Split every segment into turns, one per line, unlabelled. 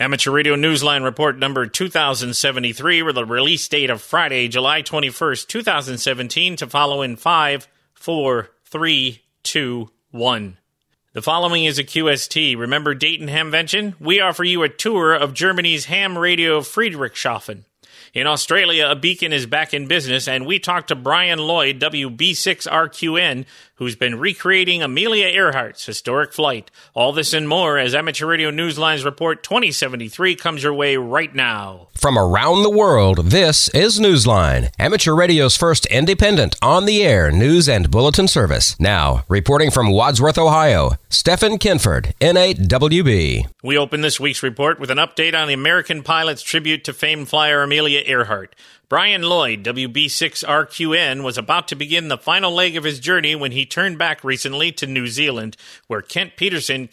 Amateur Radio Newsline report number 2073 with a release date of Friday, July 21st, 2017 to follow in 5, 4, 3, 2, 1. The following is a QST. Remember Dayton Hamvention? We offer you a tour of Germany's ham radio Friedrichshafen. In Australia, a beacon is back in business, and we talked to Brian Lloyd, WB6RQN, who's been recreating Amelia Earhart's historic flight. All this and more as Amateur Radio Newsline's Report 2073 comes your way right now.
From around the world, this is Newsline, Amateur Radio's first independent, on-the-air news and bulletin service. Now, reporting from Wadsworth, Ohio, Stephen Kinford, N8WB.
We open this week's report with an update on the American pilot's tribute to famed flyer Amelia Earhart. Brian Lloyd, WB6RQN, was about to begin the final leg of his journey when he turned back recently to New Zealand, where Kent Peterson,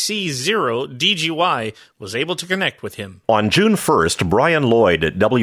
KC0DGY, was able to connect with him.
On June 1st, Brian Lloyd,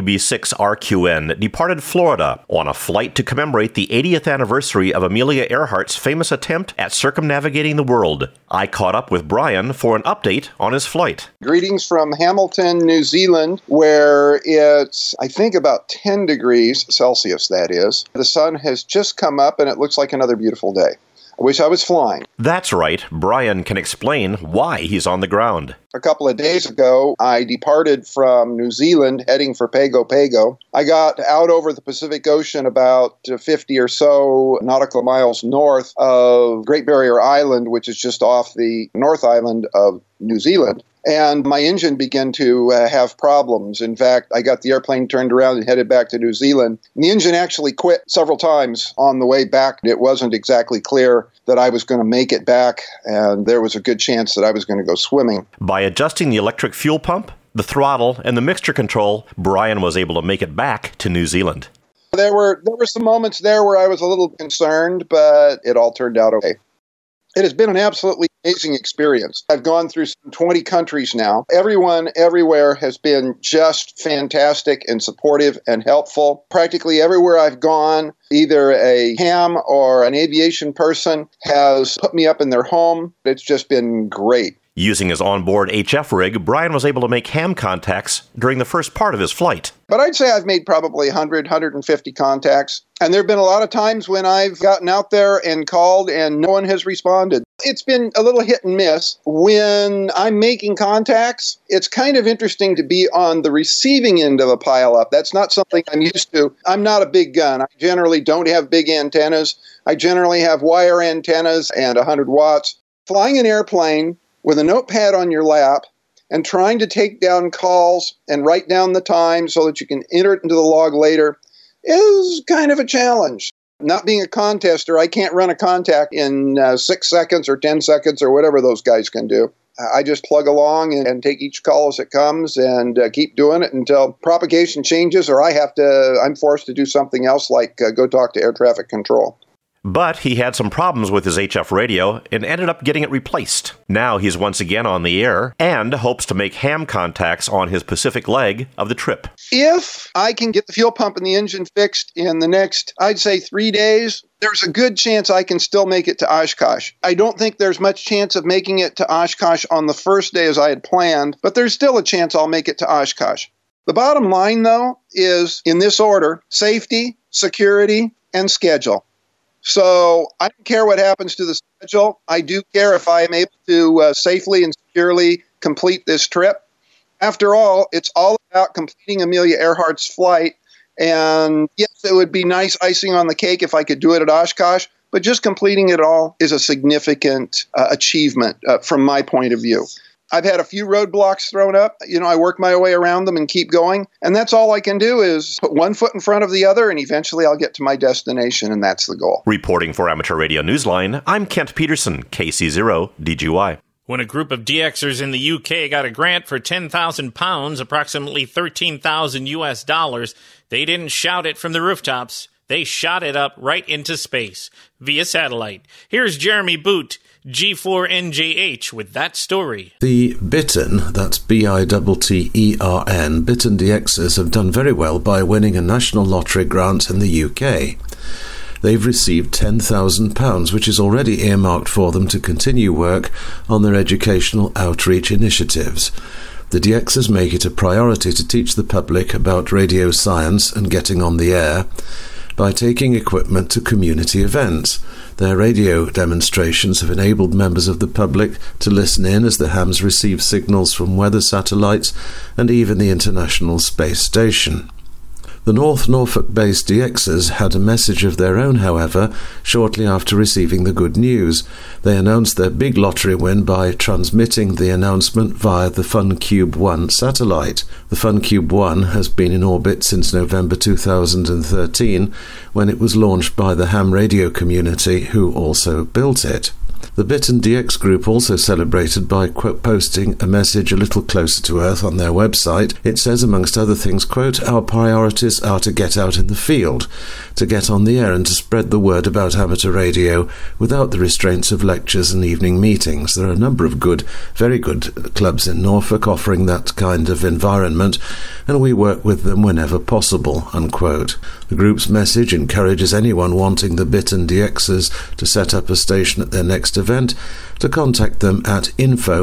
WB6RQN, departed Florida on a flight to commemorate the 80th anniversary of Amelia Earhart's famous attempt at circumnavigating the world. I caught up with Brian for an update on his flight.
Greetings from Hamilton, New Zealand, where it's, I think, about 10 degrees Celsius, that is. The sun has just come up and it looks like another beautiful day. I wish I was flying.
That's right. Brian can explain why he's on the ground.
A couple of days ago, I departed from New Zealand heading for Pago Pago. I got out over the Pacific Ocean about 50 or so nautical miles north of Great Barrier Island, which is just off the North Island of New Zealand. And my engine began to have problems. In fact, I got the airplane turned around and headed back to New Zealand. And the engine actually quit several times on the way back. It wasn't exactly clear that I was going to make it back, and there was a good chance that I was going to go swimming.
By adjusting the electric fuel pump, the throttle, and the mixture control, Brian was able to make it back to New Zealand.
There were some moments there where I was a little concerned, but it all turned out okay. It has been an absolutely amazing experience. I've gone through some 20 countries now. Everyone, everywhere has been just fantastic and supportive and helpful. Practically everywhere I've gone, either a ham or an aviation person has put me up in their home. It's just been great.
Using his onboard HF rig, Brian was able to make ham contacts during the first part of his flight.
But I'd say I've made probably 100, 150 contacts. And there have been a lot of times when I've gotten out there and called and no one has responded. It's been a little hit and miss. When I'm making contacts, it's kind of interesting to be on the receiving end of a pile-up. That's not something I'm used to. I'm not a big gun. I generally don't have big antennas. I generally have wire antennas and 100 watts. Flying an airplane with a notepad on your lap and trying to take down calls and write down the time so that you can enter it into the log later is kind of a challenge. Not being a contester, I can't run a contact in 6 seconds or 10 seconds or whatever those guys can do. I just plug along and take each call as it comes and keep doing it until propagation changes or I'm forced to do something else like go talk to air traffic control.
But he had some problems with his HF radio and ended up getting it replaced. Now he's once again on the air and hopes to make ham contacts on his Pacific leg of the trip.
If I can get the fuel pump and the engine fixed in the next, I'd say 3 days, there's a good chance I can still make it to Oshkosh. I don't think there's much chance of making it to Oshkosh on the first day as I had planned, but there's still a chance I'll make it to Oshkosh. The bottom line, though, is in this order: safety, security, and schedule. So I don't care what happens to the schedule. I do care if I am able to safely and securely complete this trip. After all, it's all about completing Amelia Earhart's flight. And yes, it would be nice icing on the cake if I could do it at Oshkosh, but just completing it all is a significant achievement from my point of view. I've had a few roadblocks thrown up. I work my way around them and keep going. And that's all I can do is put one foot in front of the other, and eventually I'll get to my destination, and that's the goal.
Reporting for Amateur Radio Newsline, I'm Kent Peterson, KC0DGY.
When a group of DXers in the UK got a grant for £10,000, approximately $13,000 US, they didn't shout it from the rooftops. They shot it up right into space via satellite. Here's Jeremy Boot, G4NJH, with that story.
The Bittern, that's BITTERN, Bittern DXers have done very well by winning a national lottery grant in the UK. They've received £10,000, which is already earmarked for them to continue work on their educational outreach initiatives. The DXs make it a priority to teach the public about radio science and getting on the air by taking equipment to community events. Their radio demonstrations have enabled members of the public to listen in as the hams receive signals from weather satellites and even the International Space Station. The North Norfolk-based DXs had a message of their own, however, shortly after receiving the good news. They announced their big lottery win by transmitting the announcement via the FunCube 1 satellite. The FunCube 1 has been in orbit since November 2013, when it was launched by the ham radio community, who also built it. The Bittern DX group also celebrated by posting a message a little closer to Earth on their website. It says, amongst other things, quote, "Our priorities are to get out in the field, to get on the air and to spread the word about amateur radio without the restraints of lectures and evening meetings. There are a number of very good clubs in Norfolk offering that kind of environment, and we work with them whenever possible," unquote. The group's message encourages anyone wanting the Bittern DXs to set up a station at their next event to contact them at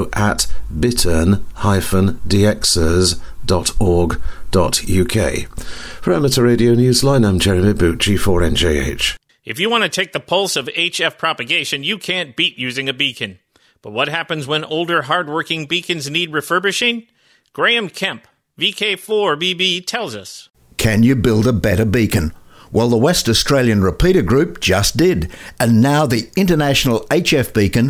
info@bittern-dxers.org.uk. For Amateur Radio Newsline, I'm Jeremy Boot, G4NJH.
If you want to take the pulse of HF propagation, you can't beat using a beacon. But what happens when older, hard-working beacons need refurbishing? Graham Kemp, VK4BB, tells us.
Can you build a better beacon? Well, the West Australian Repeater Group just did, and now the international HF beacon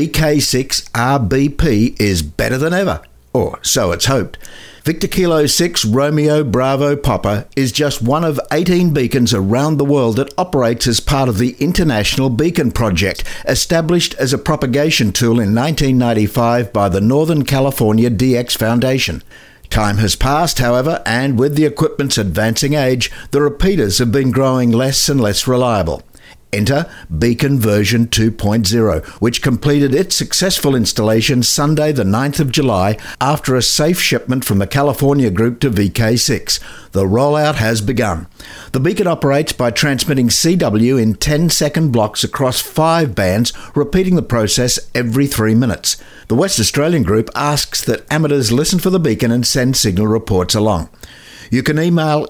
VK6RBP is better than ever, or so it's hoped. Victor Kilo 6 Romeo Bravo Papa is just one of 18 beacons around the world that operates as part of the International Beacon Project, established as a propagation tool in 1995 by the Northern California DX Foundation. Time has passed, however, and with the equipment's advancing age, the repeaters have been growing less and less reliable. Enter Beacon version 2.0, which completed its successful installation Sunday the 9th of July after a safe shipment from the California group to VK6. The rollout has begun. The beacon operates by transmitting CW in 10-second blocks across 5 bands, repeating the process every 3 minutes. The West Australian group asks that amateurs listen for the beacon and send signal reports along. You can email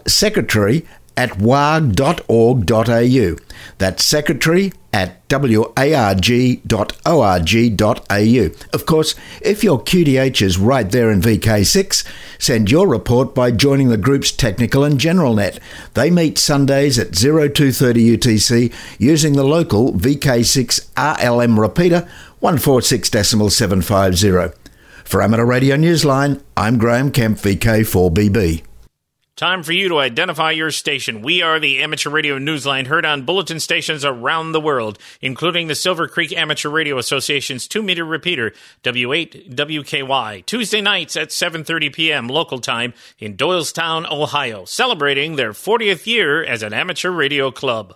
secretary@warg.org.au. That's secretary@warg.org.au. Of course, if your QTH is right there in VK6, send your report by joining the group's technical and general net. They meet Sundays at 0230 UTC using the local VK6 RLM repeater 146.750. For Amateur Radio Newsline, I'm Graham Kemp, VK4BB.
Time for you to identify your station. We are the Amateur Radio Newsline, heard on bulletin stations around the world, including the Silver Creek Amateur Radio Association's 2-meter repeater, W8WKY, Tuesday nights at 7:30 p.m. local time in Doylestown, Ohio, celebrating their 40th year as an amateur radio club.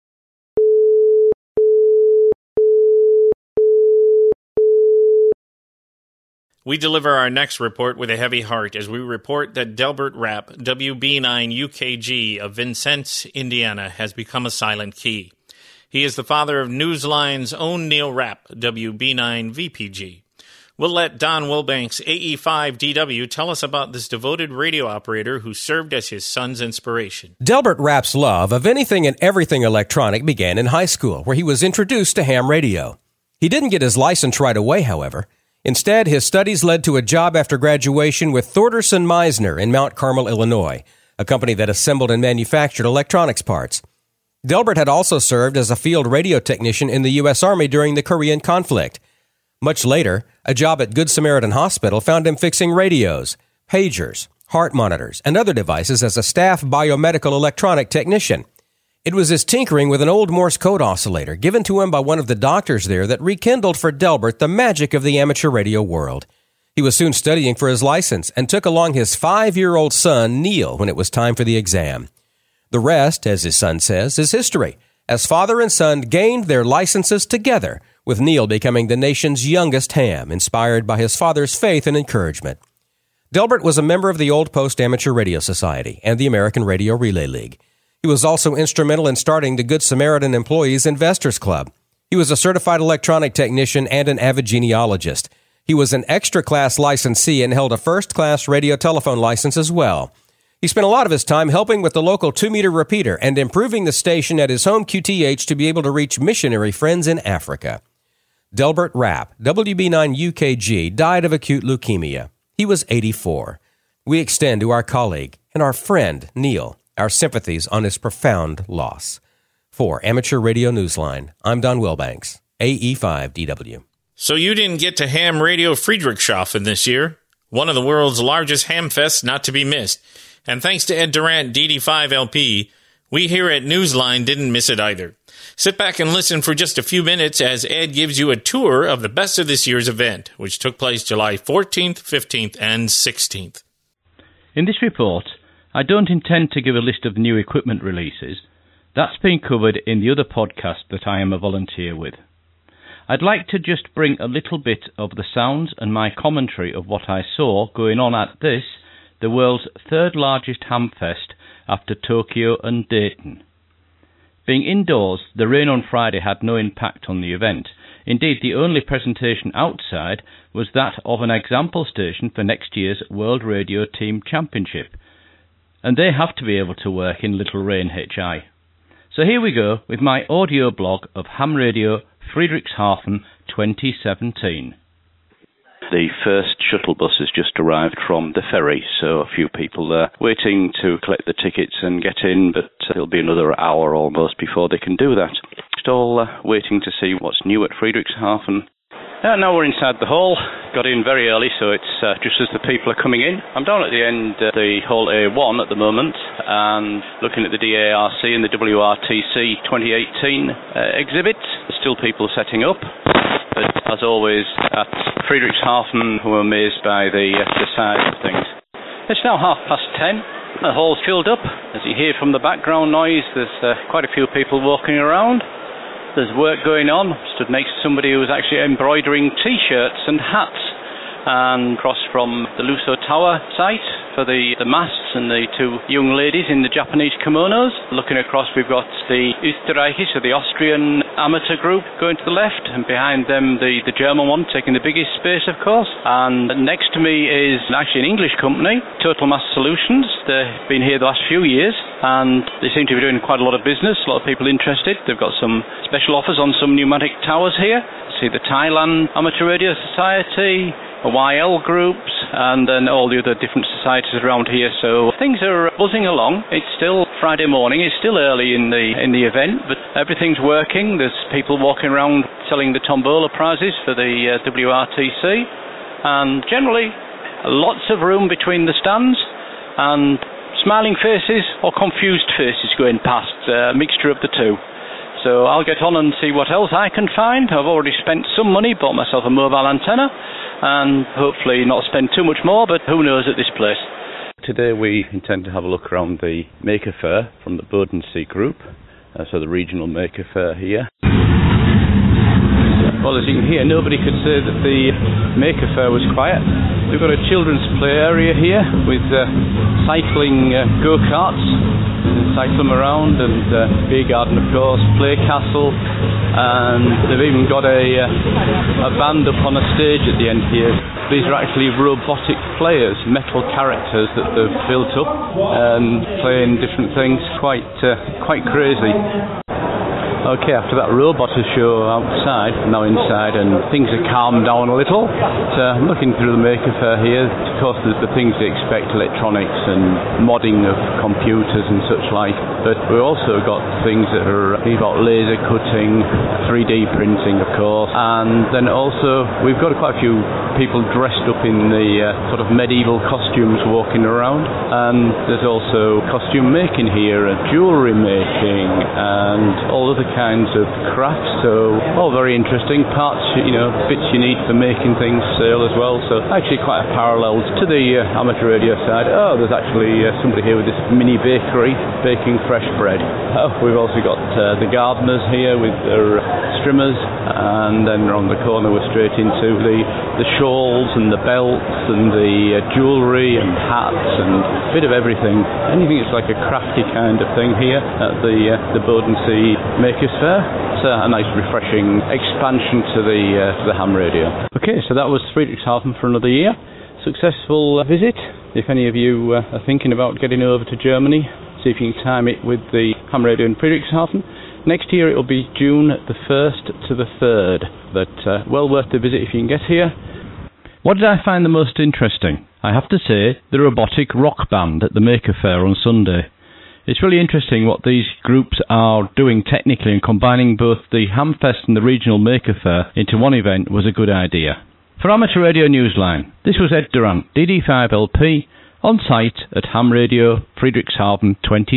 We deliver our next report with a heavy heart as we report that Delbert Rapp, WB9UKG of Vincennes, Indiana, has become a silent key. He is the father of Newsline's own Neil Rapp, WB9VPG. We'll let Don Wilbanks, AE5DW, tell us about this devoted radio operator who served as his son's inspiration.
Delbert Rapp's love of anything and everything electronic began in high school, where he was introduced to ham radio. He didn't get his license right away, however. Instead, his studies led to a job after graduation with Thorderson Meisner in Mount Carmel, Illinois, a company that assembled and manufactured electronics parts. Delbert had also served as a field radio technician in the U.S. Army during the Korean conflict. Much later, a job at Good Samaritan Hospital found him fixing radios, pagers, heart monitors, and other devices as a staff biomedical electronic technician. It was his tinkering with an old Morse code oscillator given to him by one of the doctors there that rekindled for Delbert the magic of the amateur radio world. He was soon studying for his license and took along his 5-year-old son, Neil, when it was time for the exam. The rest, as his son says, is history, as father and son gained their licenses together, with Neil becoming the nation's youngest ham, inspired by his father's faith and encouragement. Delbert was a member of the Old Post Amateur Radio Society and the American Radio Relay League. He was also instrumental in starting the Good Samaritan Employees Investors Club. He was a certified electronic technician and an avid genealogist. He was an extra-class licensee and held a first-class radio telephone license as well. He spent a lot of his time helping with the local 2-meter repeater and improving the station at his home QTH to be able to reach missionary friends in Africa. Delbert Rapp, WB9UKG, died of acute leukemia. He was 84. We extend to our colleague and our friend, Neil, our sympathies on his profound loss. For Amateur Radio Newsline, I'm Don Wilbanks, AE5DW.
So you didn't get to ham Radio Friedrichshafen this year, one of the world's largest ham fests not to be missed. And thanks to Ed Durant, DD5LP, we here at Newsline didn't miss it either. Sit back and listen for just a few minutes as Ed gives you a tour of the best of this year's event, which took place July 14th, 15th, and 16th.
In this report, I don't intend to give a list of new equipment releases. That's been covered in the other podcast that I am a volunteer with. I'd like to just bring a little bit of the sounds and my commentary of what I saw going on at this, the world's third largest hamfest after Tokyo and Dayton. Being indoors, the rain on Friday had no impact on the event. Indeed, the only presentation outside was that of an example station for next year's World Radio Team Championship. And they have to be able to work in little rain, HI. So here we go with my audio blog of Ham Radio Friedrichshafen 2017.
The first shuttle bus has just arrived from the ferry, so a few people there waiting to collect the tickets and get in, but it'll be another hour almost before they can do that. Just all waiting to see what's new at Friedrichshafen. Now we're inside the hall. Got in very early, so it's just as the people are coming in. I'm down at the end of the hall A1 at the moment, and looking at the DARC and the WRTC 2018 exhibit. There's still people setting up. But as always, at Friedrichshafen, we're amazed by the size of things. It's now 10:30. The hall's filled up. As you hear from the background noise, there's quite a few people walking around. There's work going on. Stood next to somebody who was actually embroidering T-shirts and hats. And across from the Luso Tower site for the masts and the two young ladies in the Japanese kimonos. Looking across, we've got the Österreichisch, or the Austrian amateur group going to the left, and behind them the German one taking the biggest space, of course. And next to me is actually an English company, Total Mass Solutions. They've been here the last few years, and they seem to be doing quite a lot of business, a lot of people interested. They've got some special offers on some pneumatic towers here. See the Thailand Amateur Radio Society, YL groups, and then all the other different societies around here. So things are buzzing along. It's still Friday morning. It's still early in the event, but everything's working. There's people walking around selling the tombola prizes for the WRTC, and generally lots of room between the stands and smiling faces or confused faces going past. A mixture of the two. So I'll get on and see what else I can find. I've already spent some money, bought myself a mobile antenna, and hopefully not spend too much more, but who knows at this place. Today we intend to have a look around the Maker Faire from the Bodensee Group, so the regional Maker Faire here. Well, as you can hear, nobody could say that the Maker Faire was quiet. We've got a children's play area here with cycling go-karts, and cycle them around, and beer garden, of course, play castle, and they've even got a band up on a stage at the end here. These are actually robotic players, metal characters that they've built up and playing different things. Quite crazy. Okay, after that robot show outside, now inside, and things have calmed down a little. So I'm looking through the Maker Faire here. Of course, there's the things you expect, electronics and modding of computers and such like. But we've also got things that are about laser cutting, 3D printing, of course. And then also, we've got quite a few people dressed up in the sort of medieval costumes walking around. And there's also costume making here, and jewellery making, and all other kinds of crafts, so all very interesting. Parts, bits you need for making things sale as well, so actually quite a parallel to the amateur radio side. Oh, there's actually somebody here with this mini bakery baking fresh bread. Oh, we've also got the gardeners here with their strimmers,
and then around the corner we're straight into the shawls and the belts and the jewellery and hats and a bit of everything. Anything that's like a crafty kind of thing here at the Bodensea Makers Fair. It's a nice refreshing expansion to the ham radio. Okay, so that was Friedrichshafen for another year. Successful visit. If any of you are thinking about getting over to Germany, see if you can time it with the ham radio in Friedrichshafen. Next year it will be June the 1st to the 3rd, but well worth the visit if you can get here. What did I find the most interesting? I have to say, the robotic rock band at the Maker Faire on Sunday. It's really interesting what these groups are doing technically, and combining both the Hamfest and the regional Maker Faire into one event was a good idea. For Amateur Radio Newsline, this was Ed Durant, DD5LP, on site at Ham Radio, Friedrichshafen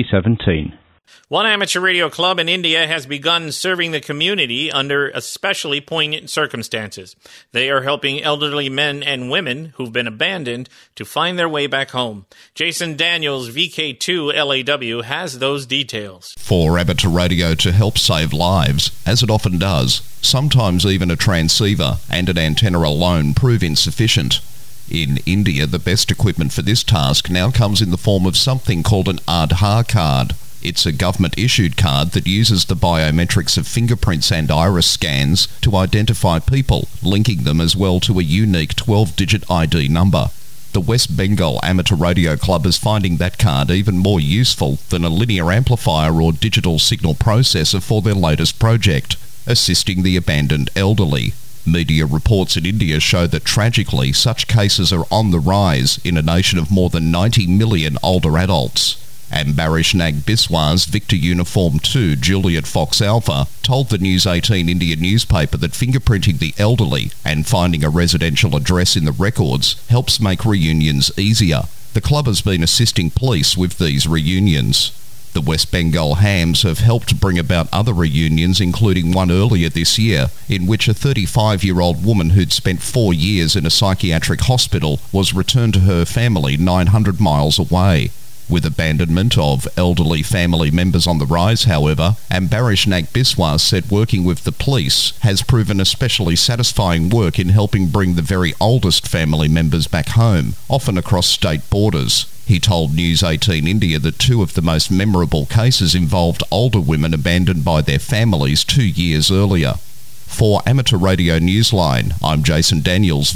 2017.
One amateur radio club in India has begun serving the community under especially poignant circumstances. They are helping elderly men and women who've been abandoned to find their way back home. Jason Daniels, VK2 LAW, has those details.
For amateur radio to help save lives, as it often does, sometimes even a transceiver and an antenna alone prove insufficient. In India, the best equipment for this task now comes in the form of something called an Aadhaar card. It's a government-issued card that uses the biometrics of fingerprints and iris scans to identify people, linking them as well to a unique 12-digit ID number. The West Bengal Amateur Radio Club is finding that card even more useful than a linear amplifier or digital signal processor for their latest project, assisting the abandoned elderly. Media reports in India show that tragically such cases are on the rise in a nation of more than 90 million older adults. Ambarish Nag Biswas, Victor Uniform 2, Juliet Fox Alpha, told the News 18 India newspaper that fingerprinting the elderly and finding a residential address in the records helps make reunions easier. The club has been assisting police with these reunions. The West Bengal Hams have helped bring about other reunions, including one earlier this year, in which a 35-year-old woman who'd spent 4 years in a psychiatric hospital was returned to her family 900 miles away. With abandonment of elderly family members on the rise, however, Ambarish Nag Biswas said working with the police has proven especially satisfying work in helping bring the very oldest family members back home, often across state borders. He told News 18 India that 2 of the most memorable cases involved older women abandoned by their families 2 years earlier. For Amateur Radio Newsline, I'm Jason Daniels,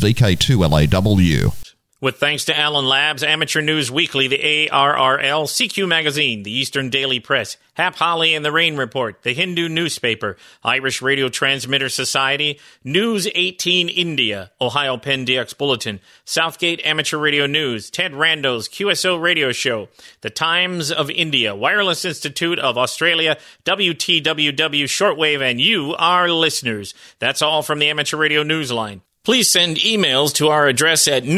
VK2LAW.
With thanks to Allen Labs, Amateur News Weekly, the ARRL, CQ Magazine, the Eastern Daily Press, Hap Holly and the Rain Report, the Hindu Newspaper, Irish Radio Transmitter Society, News 18 India, Ohio Penn DX Bulletin, Southgate Amateur Radio News, Ted Rando's QSO Radio Show, The Times of India, Wireless Institute of Australia, WTWW Shortwave, and you, our listeners. That's all from the Amateur Radio Newsline. Please send emails to our address at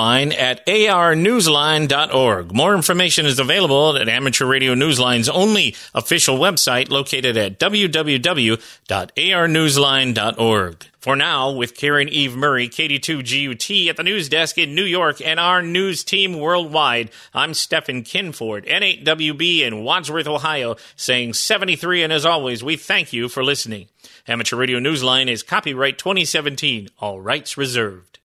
newsline@arnewsline.org. More information is available at Amateur Radio Newsline's only official website, located at www.arnewsline.org. For now, with Karen Eve Murray, KD2GUT at the news desk in New York, and our news team worldwide, I'm Stephen Kinford, N8WB in Wadsworth, Ohio, saying 73, and as always, we thank you for listening. Amateur Radio Newsline is copyright 2017, all rights reserved.